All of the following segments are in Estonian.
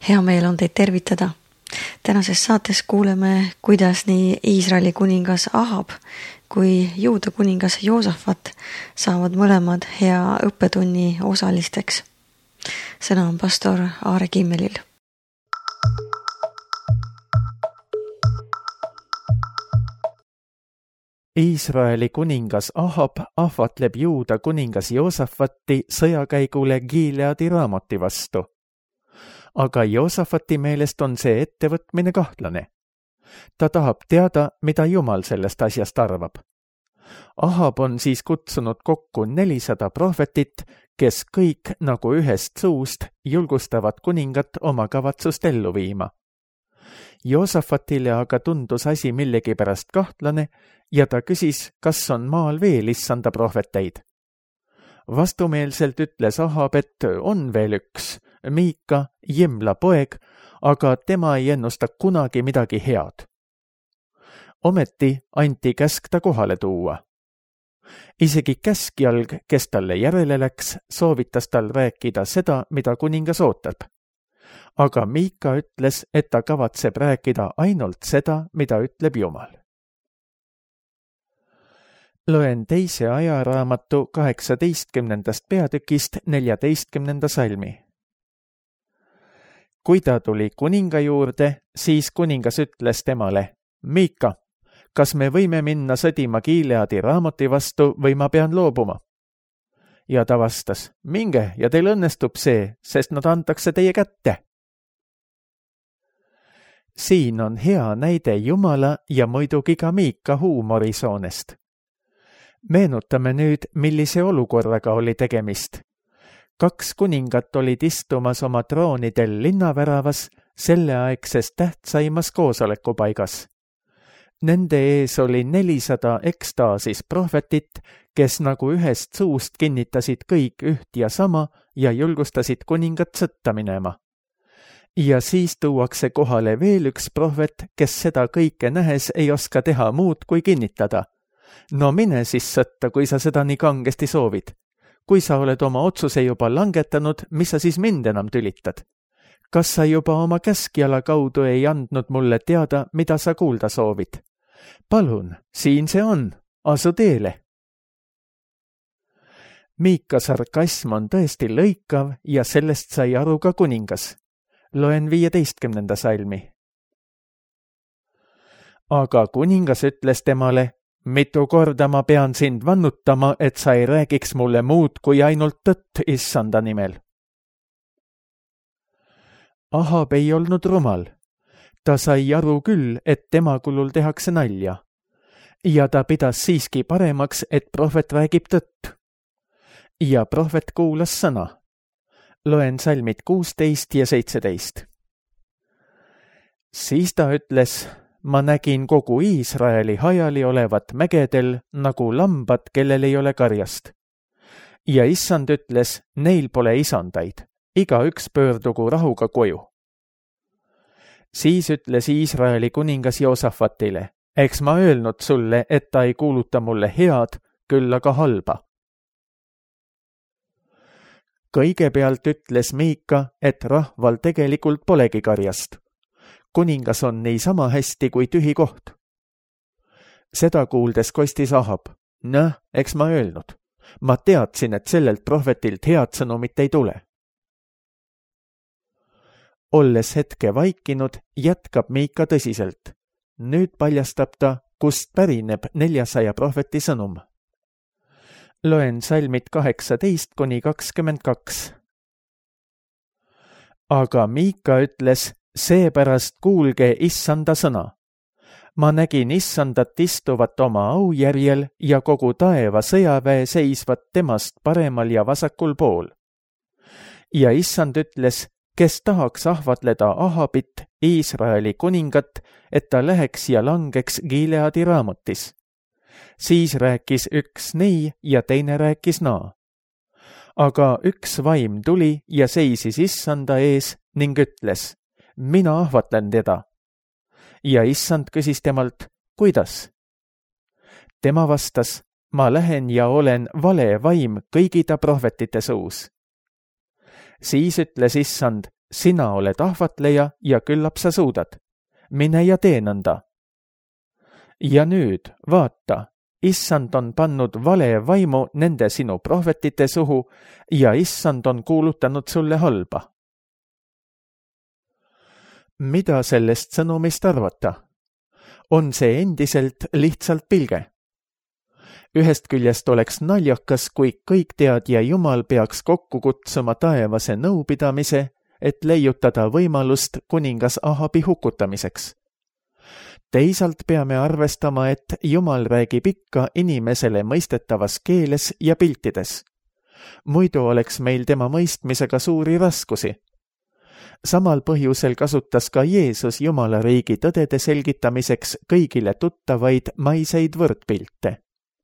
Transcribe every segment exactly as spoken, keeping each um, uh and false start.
Hea meel on teid tervitada. Tänases saates kuuleme, kuidas nii Iisraeli kuningas Ahab kui Juuda kuningas Joosafat saavad mõlemad hea õppetunni osalisteks. Sõna on pastor Aare Kimmelil. Iisraeli kuningas Ahab ahvatleb Juuda kuningas Joosafati sõjakäigule Gileadi Raamoti vastu. Aga Joosafati meelest on see ettevõtmine kahtlane. Ta tahab teada, mida Jumal sellest asjast arvab. Ahab on siis kutsunud kokku nelisada prohvetit, kes kõik nagu ühest suust julgustavad kuningat oma kavatsust ellu viima. Joosafatile aga tundus asi millegipärast kahtlane ja ta küsis, kas on maal veel issanda prohveteid. Vastumeelselt ütles Ahab, et on veel üks, Miika, Jimla poeg, aga tema ei ennusta kunagi midagi head. Ometi anti käsk ta kohale tuua. Isegi käskjalg, kes talle järele läks, soovitas tal rääkida seda, mida kuningas ootab. Aga Miika ütles, et ta kavatseb rääkida ainult seda, mida ütleb Jumal. Loen teise ajaraamatu kaheksateistkümnendast peatükist neljateistkümnenda salmi. Kui ta tuli kuninga juurde, siis kuningas ütles temale, Miika, kas me võime minna sõdima Gileadi Raamoti vastu või ma pean loobuma? Ja ta vastas, minge ja teil õnnestub see, sest nad antakse teie kätte. Siin on hea näide Jumala ja muidugi ka Miika huumorisoonest. Meenutame nüüd, millise olukorraga oli tegemist. Kaks kuningat olid istumas oma troonidel linnaväravas selleaegses tähtsaimas koosolekupaigas. Nende ees oli nelisada ekstaasis prohvetit, kes nagu ühest suust kinnitasid kõik üht ja sama ja julgustasid kuningat sõtta minema. Ja siis tuuakse kohale veel üks prohvet, kes seda kõike nähes ei oska teha muud kui kinnitada. No mine siis sõtta, kui sa seda nii kangesti soovid. Kui sa oled oma otsuse juba langetanud, mis sa siis mind enam tülitad? Kas sa juba oma käskjala kaudu ei andnud mulle teada, mida sa kuulda soovid? Palun, siin see on, asu teele. Miika sarkasm on tõesti lõikav ja sellest sai aru ka kuningas. Loen viieteistkümnenda salmi. Aga kuningas ütles temale, mitu korda ma pean sind vannutama, et sa ei räägiks mulle muud kui ainult tõtt issanda nimel. Ahab ei olnud rumal. Ta sai aru küll, et tema kulul tehakse nalja. Ja ta pidas siiski paremaks, et prohvet räägib tõtt. Ja prohvet kuulas sõna. Loen salmid kuusteist ja seitseteist. Siis ta ütles, ma nägin kogu Iisraeli hajali olevat mägedel nagu lambad, kellel ei ole karjast. Ja issand ütles, neil pole isandaid, iga üks pöördugu rahuga koju. Siis ütles Iisraeli kuningas Joosafatile, eks ma öelnud sulle, et ta ei kuuluta mulle head, küll aga halba. Kõigepealt ütles Miika, et rahval tegelikult polegi karjast. Kuningas on nii sama hästi kui tühi koht. Seda kuuldes kostis Ahab. Näh, eks ma öelnud. Ma teadsin, et sellelt prohvetilt head sõnumit ei tule. Olles hetke vaikinud, jätkab Miika tõsiselt. Nüüd paljastab ta, kust pärineb neljasaja prohveti sõnum. Loen salmid kaheksateist kuni kakskümmend kaks. Aga Miika ütles, seepärast kuulge issanda sõna. Ma nägin issandat istuvat oma aujärjel ja kogu taeva sõjaväe seisvat temast paremal ja vasakul pool. Ja issand ütles, kes tahaks ahvatleda Ahabit, Iisraeli kuningat, et ta läheks ja langeks Gileadi Raamotis. Siis rääkis üks nii ja teine rääkis naa. Aga üks vaim tuli ja seisis issanda ees ning ütles, mina ahvatlen teda. Ja issand küsis temalt, kuidas? Tema vastas, ma lähen ja olen vale vaim kõigi ta prohvetite suus. Siis ütles issand, sina oled ahvatleja ja küllap sa suudad. Mine ja tee nõnda. Ja nüüd, vaata, issand on pannud vale vaimu nende sinu prohvetite suhu ja issand on kuulutanud sulle halba. Mida sellest sõnumist arvata? On see endiselt lihtsalt pilge? Ühest küljest oleks naljakas, kui kõik teadja Jumal peaks kokku kutsuma taevase nõupidamise, et leiutada võimalust kuningas Ahabi hukutamiseks. Teisalt peame arvestama, et Jumal räägib ikka inimesele mõistetavas keeles ja piltides. Muidu oleks meil tema mõistmisega suuri raskusi. Samal põhjusel kasutas ka Jeesus Jumala riigi tõdede selgitamiseks kõigile tuttavaid maiseid võrdpilte.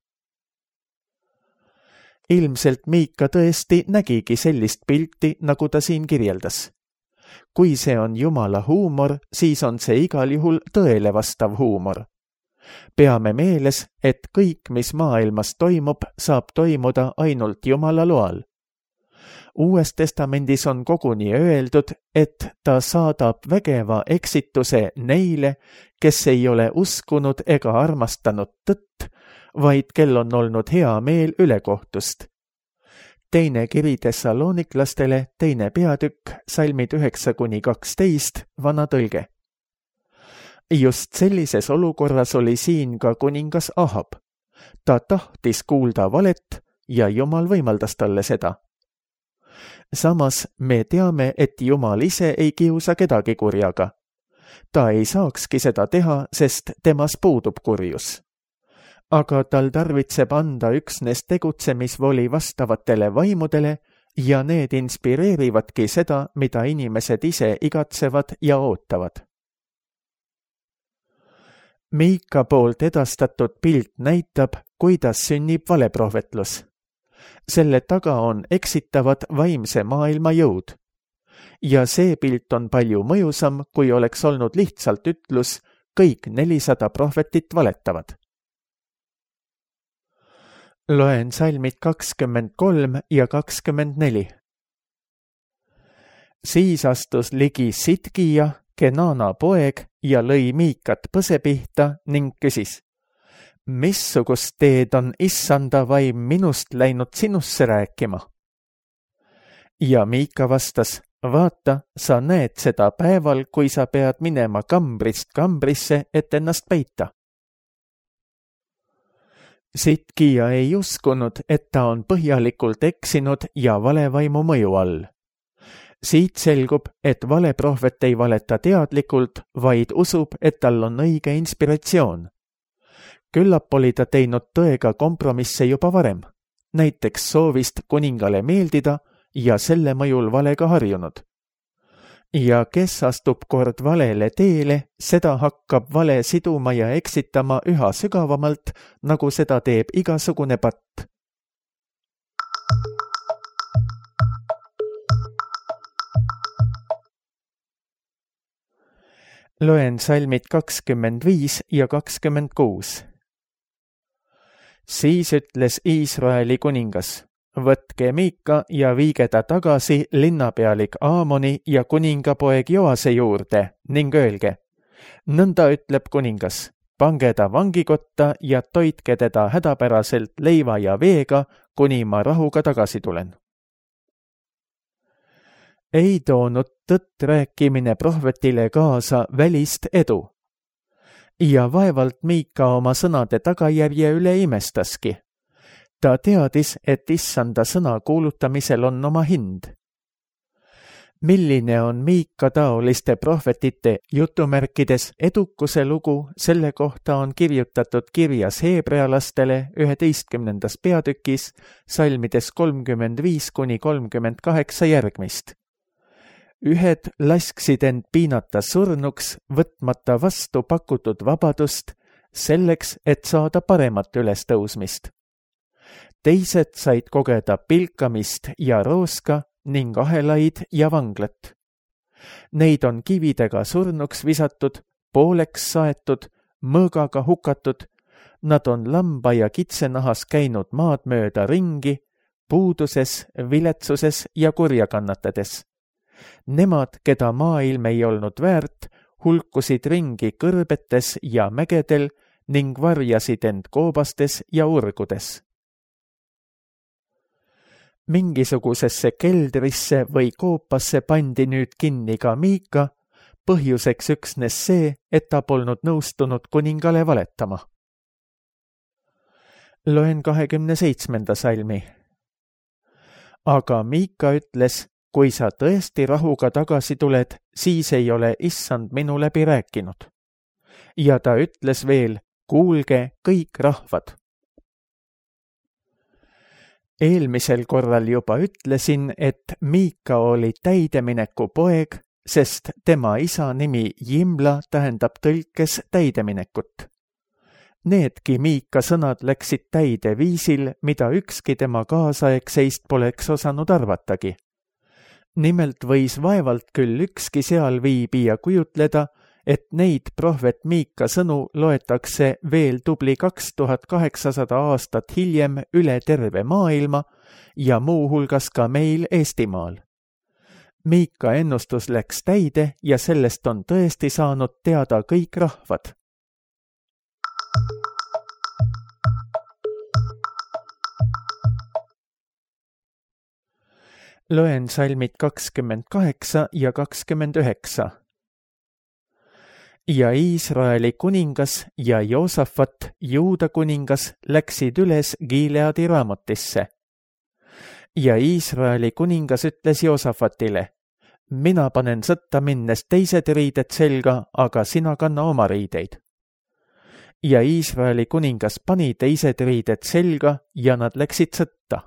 Ilmselt Miika tõesti nägigi sellist pilti, nagu ta siin kirjeldas. Kui see on Jumala huumor, siis on see igal juhul tõele vastav huumor. Peame meeles, et kõik, mis maailmas toimub, saab toimuda ainult Jumala loal. Uues testamendis on koguni öeldud, et ta saadab vägeva eksituse neile, kes ei ole uskunud ega armastanud tõtt, vaid kel on olnud hea meel ülekohtust. Teine kiri Thessaloniklastele, teine peatükk, salmid üheksa kuni kaksteist, vana tõlge. Just sellises olukorras oli siin ka kuningas Ahab. Ta tahtis kuulda valet ja Jumal võimaldas talle seda. Samas me teame, et Jumal ise ei kiusa kedagi kurjaga. Ta ei saakski seda teha, sest temas puudub kurjus. Aga tal tarvitseb anda üksnes tegutsemisvoli vastavatele vaimudele ja need inspireerivadki seda, mida inimesed ise igatsevad ja ootavad. Miika poolt edastatud pilt näitab, kuidas sünnib valeprohvetlus. Selle taga on eksitavad vaimse maailma jõud. Ja see pilt on palju mõjusam, kui oleks olnud lihtsalt ütlus, kõik nelisada prohvetit valetavad. Loen salmid kakskümmend kolm ja kakskümmend neli. Siis astus ligi Sidkia, Kenana poeg, ja lõi Miikat põse pihta ning küsis, missugust teed on issanda vaim minust läinud sinusse rääkima? Ja Miika vastas, vaata, sa näed seda päeval, kui sa pead minema kambrist kambrisse, et ennast peita. Sidkia ei uskunud, et ta on põhjalikult eksinud ja valevaimu mõju all. Siit selgub, et valeprohvet ei valeta teadlikult, vaid usub, et tal on õige inspiratsioon. Küllap oli ta teinud tõega kompromisse juba varem, näiteks soovist kuningale meeldida ja selle mõjul valega harjunud. Ja kes astub kord valele teele, seda hakkab vale siduma ja eksitama üha sügavamalt, nagu seda teeb igasugune patt. Loen salmid kakskümmend viis ja kakskümmend kuus. Siis ütles Iisraeli kuningas, võtke Miika ja viige ta tagasi linnapealik Aamoni ja kuningapoeg Joase juurde ning öelge, nõnda ütleb kuningas, pange ta vangikotta ja toitke teda hädapäraselt leiva ja veega, kuni ma rahuga tagasi tulen. Ei toonud tõtt rääkimine prohvetile kaasa välist edu. Ja vaevalt Miika oma sõnade tagajärje üle imestaski. Ta teadis, et issanda sõna kuulutamisel on oma hind. Milline on Miika taoliste prohvetite jutumärkides edukuse lugu, selle kohta on kirjutatud kirjas heebrealastele üheteistkümnendas peatükis, salmides kolmkümmend viis kuni kolmkümmend kaheksa järgmist. Ühed lasksid end piinata surnuks, võtmata vastu pakutud vabadust, selleks, et saada paremat ülestõusmist. Teised said kogeda pilkamist ja rooska ning ahelaid ja vanglat. Neid on kividega surnuks visatud, pooleks saetud, mõõgaga hukatud, nad on lamba ja kitsenahas käinud maad mööda ringi, puuduses, viletsuses ja kurja kannatades. Nemad, keda maailm ei olnud väärt, hulkusid ringi kõrbetes ja mägedel ning varjasid end koobastes ja urgudes. Mingisugusesse keldrisse või koopasse pandi nüüd kinni ka Miika, põhjuseks üksnes see, et ta polnud nõustunud kuningale valetama. Loen kahekümne seitsmenda salmi. Aga Miika ütles, kui sa tõesti rahuga tagasi tuled, siis ei ole issand minu läbi rääkinud. Ja ta ütles veel, kuulge kõik rahvad. Eelmisel korral juba ütlesin, et Miika oli täidemineku poeg, sest tema isa nimi Jimla tähendab tõlkes täideminekut. Needki Miika sõnad läksid täide viisil, mida ükski tema kaasaegseist poleks osanud arvatagi. Nimelt võis vaevalt küll ükski seal viibija kujutleda, et neid prohvet Miika sõnu loetakse veel tubli kaks tuhat kaheksasada aastat hiljem üle terve maailma ja muuhulgas ka meil Eestimaal. Miika ennustus läks täide ja sellest on tõesti saanud teada kõik rahvad. Loen salmid kakskümmend kaheksa ja kakskümmend üheksa. Ja Iisraeli kuningas ja Joosafat, Juuda kuningas, läksid üles Gileadi raamotisse. Ja Iisraeli kuningas ütles Joosafatile, mina panen sõtta minnes teised riided selga, aga sina kanna oma riideid. Ja Iisraeli kuningas pani teised riided selga ja nad läksid sõtta.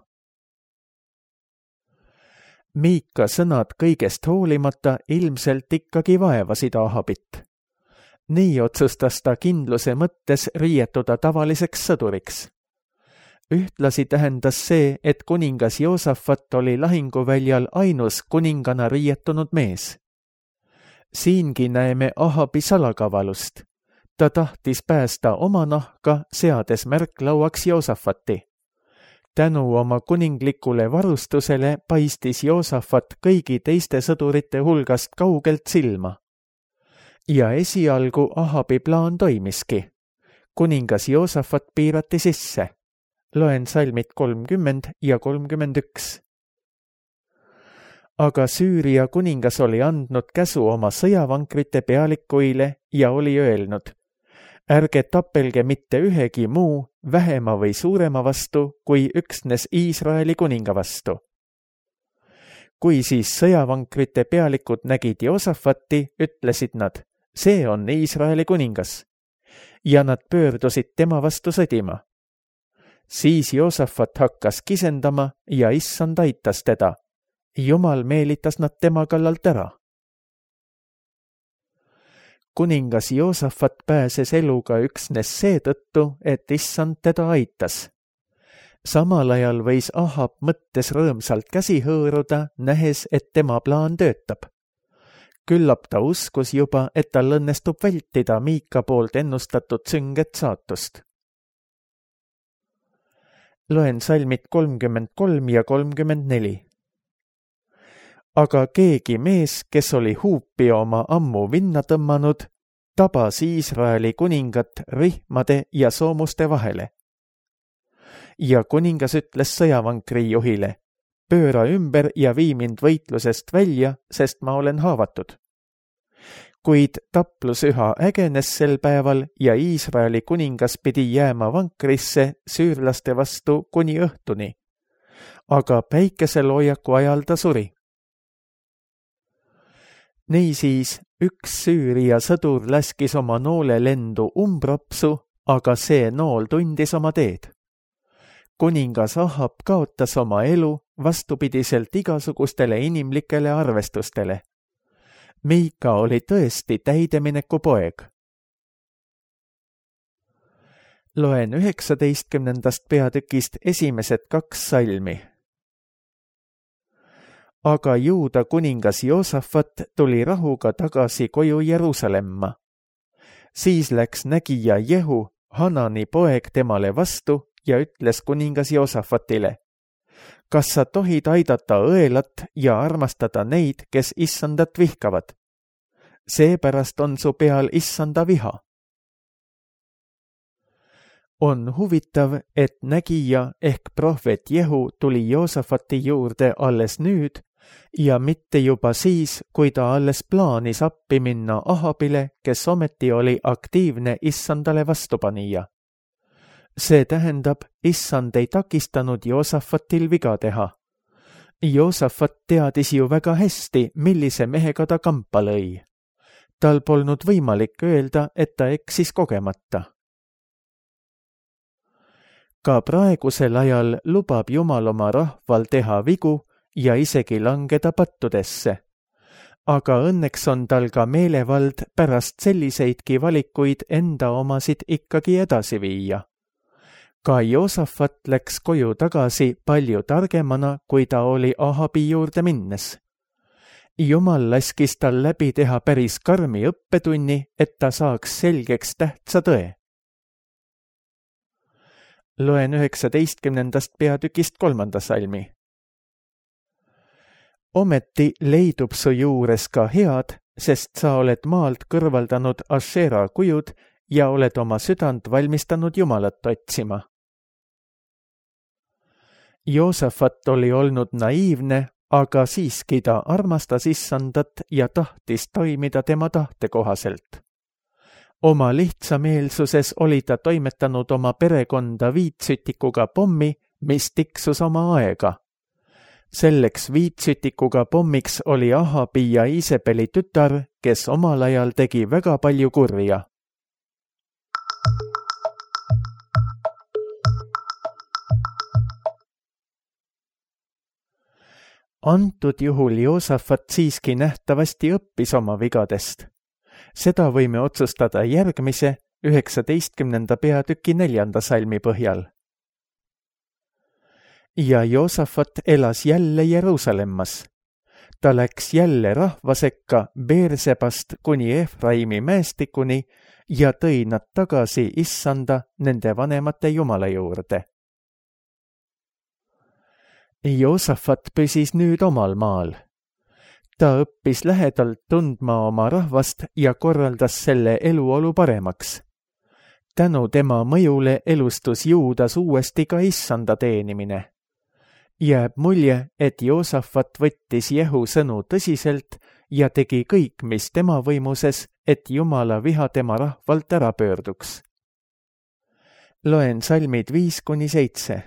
Miika sõnad kõigest hoolimata ilmselt ikkagi vaevasid Ahabit. Nii otsustas ta kindluse mõttes riietuda tavaliseks sõduriks. Ühtlasi tähendas see, et kuningas Joosafat oli lahinguväljal ainus kuningana riietunud mees. Siingi näeme Ahabi salakavalust. Ta tahtis päästa oma nahka, seades märklauaks Joosafati. Tänu oma kuninglikule varustusele paistis Joosafat kõigi teiste sõdurite hulgast kaugelt silma. Ja esialgu Ahabi plaan toimiski. Kuningas Joosafat piirati sisse. Loen salmid kolmkümmend ja kolmkümmend üks. Aga Süüria kuningas oli andnud käsu oma sõjavankrite pealikuile ja oli öelnud, ärge tapelge mitte ühegi muu, vähema või suurema vastu, kui üksnes Iisraeli kuninga vastu. Kui siis sõjavankrite pealikud nägid Joosafati, ütlesid nad, see on Iisraeli kuningas. Ja nad pöördusid tema vastu sõdima. Siis Joosafat hakkas kisendama ja issand aitas teda. Jumal meelitas nad tema kallalt ära. Kuningas Joosafat pääses eluga üksnes seetõttu, et issand teda aitas. Samal ajal võis Ahab mõttes rõõmsalt käsi hõõruda, nähes, et tema plaan töötab. Küllap ta uskus juba, et tal õnnestub vältida Miika poolt ennustatud sünget saatust. Loen salmid kolmkümmend kolm ja kolmkümmend neli. Aga keegi mees, kes oli huupi oma ammu vinna tõmmanud, tabas Iisraeli kuningat rihmade ja soomuste vahele. Ja kuningas ütles sõjavankri juhile, pööra ümber ja vii mind võitlusest välja, sest ma olen haavatud. Kuid taplus üha ägenes sel päeval ja Iisraeli kuningas pidi jääma vankrisse süürlaste vastu kuni õhtuni. Aga päikeseloojaku ajal ta suri. Niisiis, üks Süüria sõdur läskis oma noole lendu umbropsu, aga see nool tundis oma teed. Kuningas Ahab kaotas oma elu vastupidiselt igasugustele inimlikele arvestustele. Miika oli tõesti täidemineku poeg. Loen üheksateistkümnendast peatükist esimesed kaks salmi. Aga Juuda kuningas Joosafat tuli rahuga tagasi koju Jeruusalemma. Siis läks nägija Jehu, Hanani poeg, temale vastu ja ütles kuningas Joosafatile, kas sa tohid aidata õelat ja armastada neid, kes issandat vihkavad? Seepärast on su peal issanda viha. On huvitav, et nägija ehk prohvet Jehu tuli Joosafati juurde alles nüüd ja mitte juba siis, kui ta alles plaanis appi minna Ahabile, kes ometi oli aktiivne issandale vastupanija. See tähendab, issand ei takistanud Joosafatil viga teha. Joosafat teadis ju väga hästi, millise mehega ta kampa lõi. Tal polnud võimalik öelda, et ta eksis kogemata. Ka praegusel ajal lubab Jumal oma rahval teha vigu ja isegi langeda pattudesse. Aga õnneks on tal ka meelevald pärast selliseidki valikuid enda omasid ikkagi edasi viia. Ka Joosafat läks koju tagasi palju targemana, kui ta oli Ahabi juurde minnes. Jumal laskis tal läbi teha päris karmi õppetunni, et ta saaks selgeks tähtsa tõe. Loen üheksateistkümnendast peatükist kolmanda salmi. Ometi leidub su juures ka head, sest sa oled maalt kõrvaldanud Ashera kujud ja oled oma südant valmistanud Jumalat otsima. Joosafat oli olnud naiivne, aga siiski ta armastas issandat ja tahtis toimida tema tahte kohaselt. Oma lihtsameelsuses oli ta toimetanud oma perekonda viitsütikuga pommi, mis tiksus oma aega. Selleks viitsütikuga pommiks oli Ahabi ja Iisebeli tütar, kes omal ajal tegi väga palju kurja. Antud juhul Joosafat siiski nähtavasti õppis oma vigadest. Seda võime otsustada järgmise üheksateistkümnenda peatüki neljanda salmi põhjal. Ja Joosafat elas jälle Jeruusalemmas. Ta läks jälle rahva sekka Beersebast kuni Efraimi mäestikuni ja tõi nad tagasi issanda nende vanemate Jumala juurde. Joosafat püsis nüüd omal maal. Ta õppis lähedalt tundma oma rahvast ja korraldas selle eluolu paremaks. Tänu tema mõjule elustus Juudas uuesti ka issanda teenimine. Jääb mulje, et Joosafat võttis Jehu sõnu tõsiselt ja tegi kõik, mis tema võimuses, et Jumala viha tema rahvalt ära pöörduks. Loen salmid viis kuni seitse.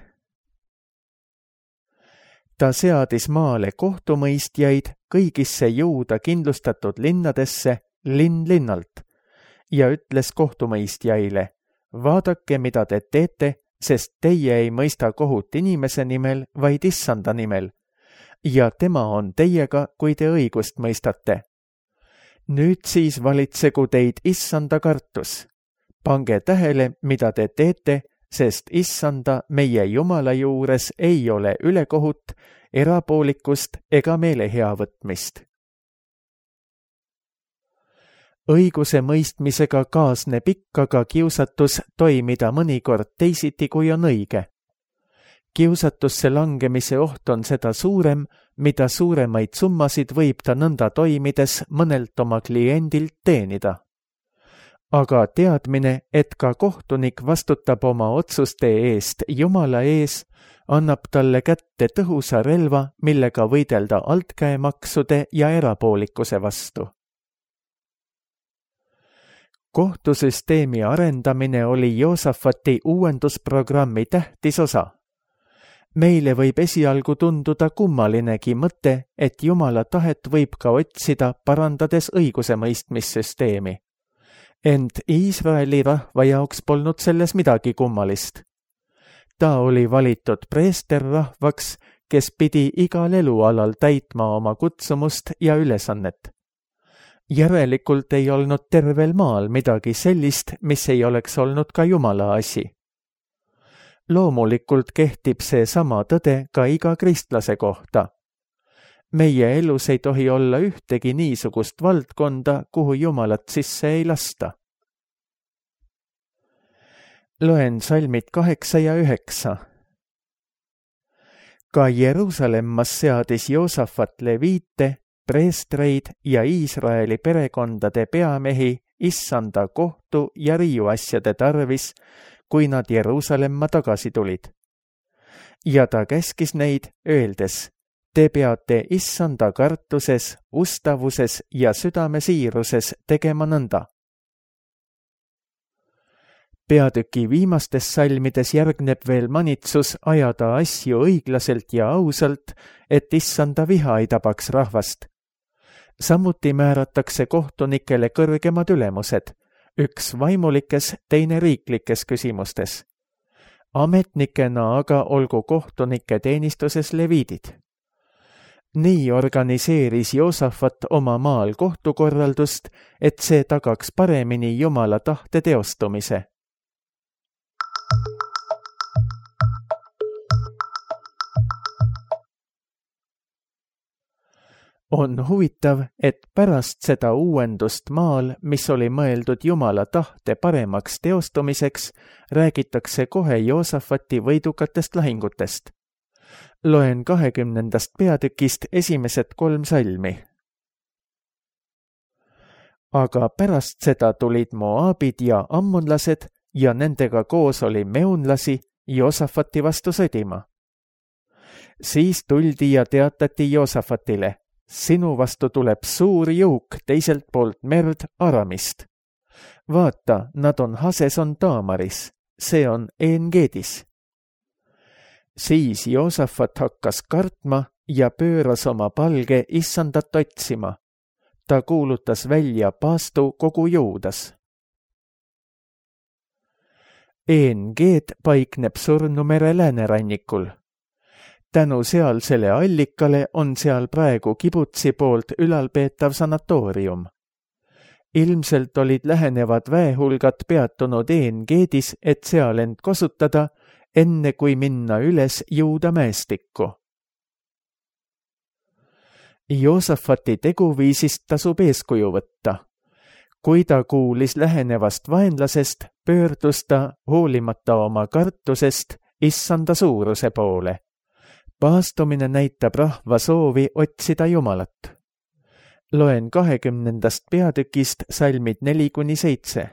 Ta seadis maale kohtumõistjaid kõigisse Juuda kindlustatud linnadesse linn linnalt ja ütles kohtumõistjaile, vaadake, mida te teete, sest teie ei mõista kohut inimese nimel, vaid issanda nimel, ja tema on teiega, kui te õigust mõistate. Nüüd siis valitsegu teid issanda kartus. Pange tähele, mida te teete, sest issanda meie Jumala juures ei ole ülekohut, erapoolikust ega meeleheavõtmist. Õiguse mõistmisega kaasneb ikka ka kiusatus toimida mõnikord teisiti, kui on õige. Kiusatusse langemise oht on seda suurem, mida suuremaid summasid võib ta nõnda toimides mõnelt oma kliendilt teenida. Aga teadmine, et ka kohtunik vastutab oma otsuste eest Jumala ees, annab talle kätte tõhusa relva, millega võidelda altkäemaksude ja erapoolikuse vastu. Kohtusüsteemi arendamine oli Joosafati uuendusprogrammi tähtis osa. Meile võib esialgu tunduda kummalinegi mõte, et Jumala tahet võib ka otsida, parandades õigusemõistmissüsteemi. Ent Iisraeli rahva jaoks polnud selles midagi kummalist. Ta oli valitud preesterrahvaks, kes pidi igal elualal täitma oma kutsumust ja ülesannet. Järelikult ei olnud tervel maal midagi sellist, mis ei oleks olnud ka Jumala asi. Loomulikult kehtib see sama tõde ka iga kristlase kohta. Meie elus ei tohi olla ühtegi niisugust valdkonda, kuhu Jumalat sisse ei lasta. Loen salmid kaheksa ja üheksa. Ka Jeruusalemmas seadis Joosafat leviite, preestreid ja Iisraeli perekondade peamehi issanda kohtu ja riiuasjade tarvis, kui nad Jeruusalemma tagasi tulid. Ja ta käskis neid, öeldes, te peate issanda kartuses, ustavuses ja südamesiiruses tegema nõnda. Peatüki viimastes salmides järgneb veel manitsus ajada asju õiglaselt ja ausalt, et issanda viha ei tabaks rahvast. Samuti määratakse kohtunikele kõrgemad ülemused, üks vaimulikes, teine riiklikes küsimustes. Ametnikena aga olgu kohtunike teenistuses leviidid. Nii organiseeris Joosafat oma maal kohtukorraldust, et see tagaks paremini Jumala tahte teostumise. On huvitav, et pärast seda uuendust maal, mis oli mõeldud Jumala tahte paremaks teostumiseks, räägitakse kohe Joosafati võidukatest lahingutest. Loen kahekümnendast peatükist esimesed kolm salmi. Aga pärast seda tulid Moabid ja ammonlased ja nendega koos oli meunlasi Joosafati vastu sõdima. Siis tuldi ja teatati Joosafatile, sinu vastu tuleb suur jõuk teiselt poolt merd Aramist. Vaata, nad on Haseson Taamaris, see on Engeedis. Siis Joosafat hakkas kartma ja pööras oma palge issandat otsima. Ta kuulutas välja paastu kogu Juudas. Engeed paikneb Surnumere läänerannikul. Tänu sealsele allikale on seal praegu kibutsi poolt ülalpeetav sanatoorium. Ilmselt olid lähenevad väehulgad peatunud Engeedis, et seal end kosutada, enne kui minna üles Juuda mäestikku. Joosafati teguviisist tasub eeskuju võtta. Kui ta kuulis lähenevast vaenlasest, pöördus ta hoolimata oma kartusest issanda suuruse poole. Paastumine näitab rahva soovi otsida Jumalat. Loen kahekümnendast peatükist salmid neli kuni seitse.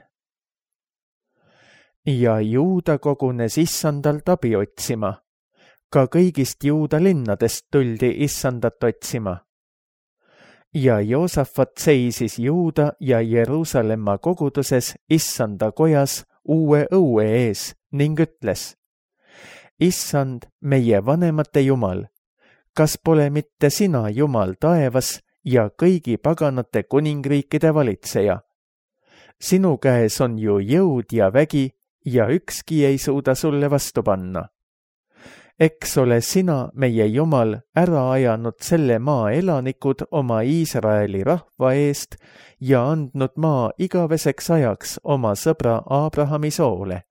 Ja Juuda kogunes issandalt abi otsima. Ka kõigist Juuda linnadest tuldi issandat otsima. Ja Joosafat seisis Juuda ja Jeruusalemma koguduses issanda kojas uue õue ees ning ütles, Issand, meie vanemate Jumal, kas pole mitte sina Jumal taevas ja kõigi paganate kuningriikide valitseja? Sinu käes on ju jõud ja vägi ja ükski ei suuda sulle vastu panna. Eks ole sina, meie Jumal, ära ajanud selle maa elanikud oma Iisraeli rahva eest ja andnud maa igaveseks ajaks oma sõbra Abrahami soole.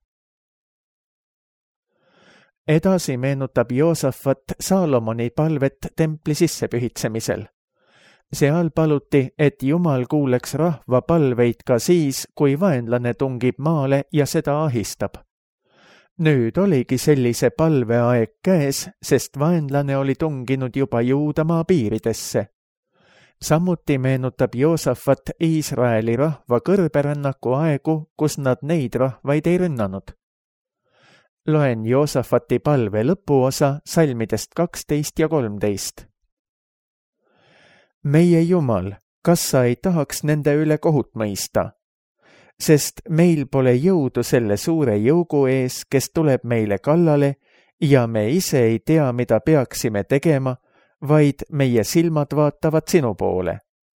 Edasi meenutab Joosafat Saalomoni palvet templi sissepühitsemisel. Seal paluti, et Jumal kuuleks rahva palveid ka siis, kui vaenlane tungib maale ja seda ahistab. Nüüd oligi sellise palveaeg käes, sest vaenlane oli tunginud juba Juudamaa piiridesse. Samuti meenutab Joosafat Iisraeli rahva kõrberännaku aegu, kus nad neid rahvaid ei rünnanud. Loen Joosafati palve lõpuosa salmidest kaksteist ja kolmteist. Meie Jumal, kas sa ei tahaks nende üle kohut mõista? Sest meil pole jõudu selle suure jõugu ees, kes tuleb meile kallale ja me ise ei tea, mida peaksime tegema, vaid meie silmad vaatavad sinu poole.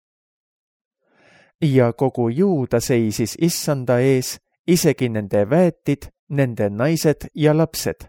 Ja kogu Juuda seisis issanda ees, isegi nende väetid, nende naised ja lapsed.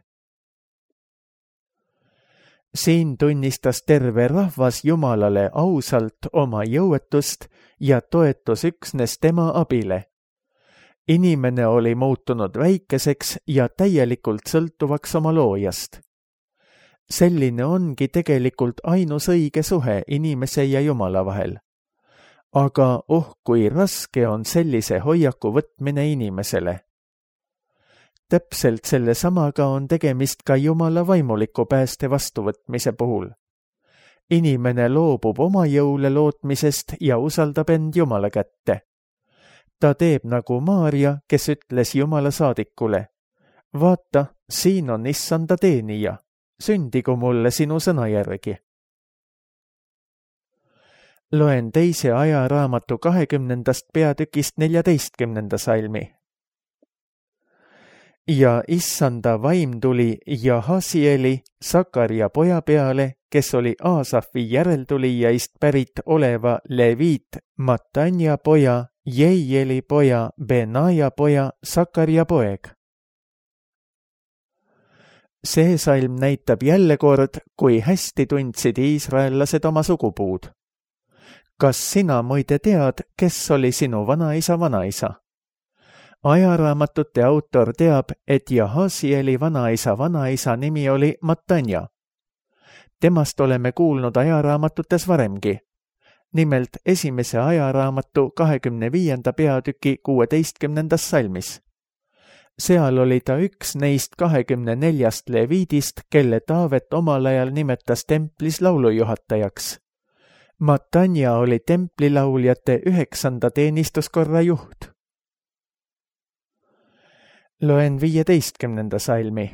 Siin tunnistas terve rahvas Jumalale ausalt oma jõuetust ja toetus üksnes tema abile. Inimene oli muutunud väikeseks ja täielikult sõltuvaks oma loojast. Selline ongi tegelikult ainus õige suhe inimese ja Jumala vahel. Aga oh, kui raske on sellise hoiaku võtmine inimesele. täpselt selle samaga on tegemist ka Jumala vaimuliku pääste vastuvõtmise puhul. Inimene loobub oma jõule lootmisest ja usaldab end Jumala kätte. Ta teeb nagu Maarja, kes ütles Jumala saadikule: vaata, siin on issanda teenija, sündigu mulle sinu sõna järgi. Loen teise ajaraamatu kahekümnendast peatükist neljateistkümnenda salmi. Ja issanda vaim tuli Jahasieli, Sakaria poja peale, kes oli Aasafi järeltulijaist pärit oleva Leviit, Matanja poja, Jeieli poja, Benaja poja, Sakaria poeg. See salm näitab jälle kord, kui hästi tundsid iisraellased oma sugupuud. Kas sina muide tead, kes oli sinu vanaisa vanaisa? Ajaraamatute autor teab, et Jahasieli vanaisa vanaisa nimi oli Matanja. Temast oleme kuulnud ajaraamatutes varemgi. Nimelt esimese ajaraamatu kahekümne viienda peatüki kuueteistkümnendas salmis. Seal oli ta üks neist kahekümne neljast leviidist, kelle Taavet omal ajal nimetas templis laulujuhatajaks. Matanja oli templilauljate üheksanda teenistuskorra juht. Loen viieteistkümnenda salmi.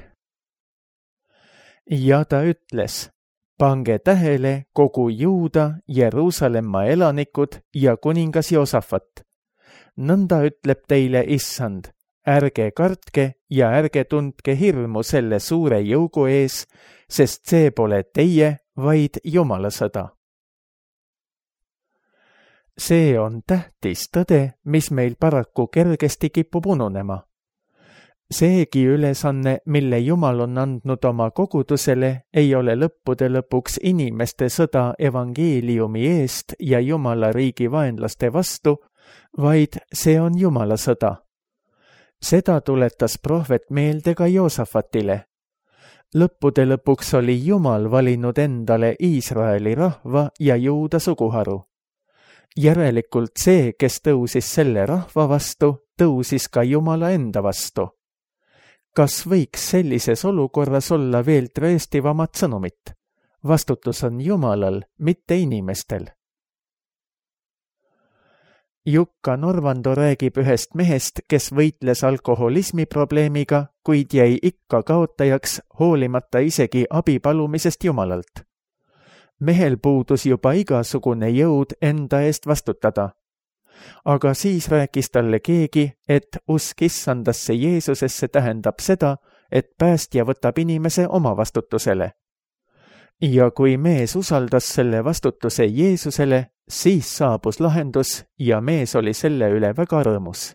Ja ta ütles: pange tähele kogu Juuda, Jeruusalemma elanikud ja kuningas Joosafat. Nõnda ütleb teile issand: ärge kartke ja ärge tundke hirmu selle suure jõugu ees, sest see pole teie, vaid Jumala sõda. See on tähtis tõde, mis meil paraku kergesti kipub ununema. Seegi ülesanne, mille Jumal on andnud oma kogudusele, ei ole lõppude lõpuks inimeste sõda evangeeliumi eest ja Jumala riigi vaenlaste vastu, vaid see on Jumala sõda. Seda tuletas prohvet meelde ka Joosafatile. Lõppude lõpuks oli Jumal valinud endale Iisraeli rahva ja Juuda suguharu. Järelikult see, kes tõusis selle rahva vastu, tõusis ka Jumala enda vastu. Kas võiks sellises olukorras olla veel tõestivamat sõnumit? Vastutus on Jumalal, mitte inimestel. Jukka Norvando räägib ühest mehest, kes võitles alkoholismi probleemiga, kuid jäi ikka kaotajaks, hoolimata isegi abi palumisest Jumalalt. Mehel puudus juba igasugune jõud enda eest vastutada. Aga siis rääkis talle keegi, et usk issandasse Jeesusesse tähendab seda, et päästja võtab inimese oma vastutusele. Ja kui mees usaldas selle vastutuse Jeesusele, siis saabus lahendus ja mees oli selle üle väga rõõmus.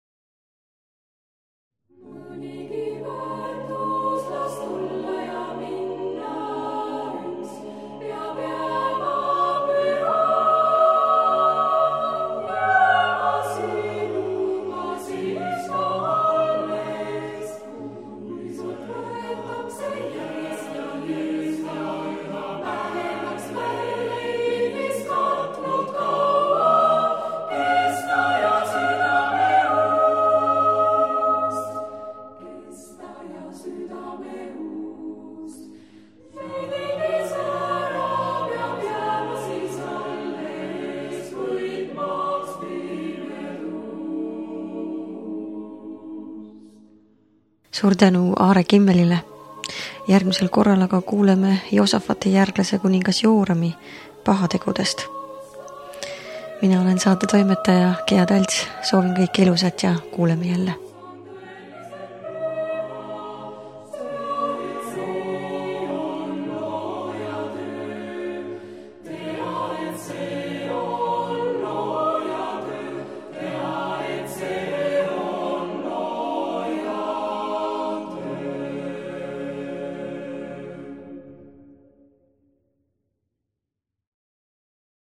Suur tänu Aare Kimmelile. Järgmisel korral aga kuuleme Joosafati järglase kuningas Joorami pahategudest. Mina olen saate toimetaja Gea Talts, soovin kõik ilusat ja kuuleme jälle.